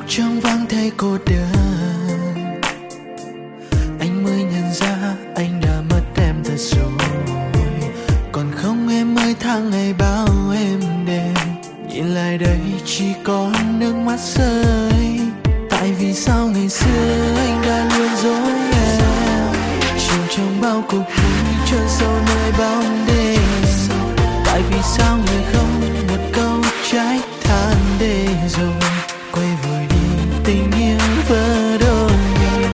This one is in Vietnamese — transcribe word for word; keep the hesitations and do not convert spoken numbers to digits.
trong vắng thấy cô đơn, anh mới nhận ra anh đã mất em thật rồi. Còn không em ơi, tháng ngày bao êm đềm, nhìn lại đây chỉ có nước mắt rơi. Tại vì sao ngày xưa anh đã luôn dối em, chìm trong bao cuộc vui trôn sâu nơi bóng đêm. Tại vì sao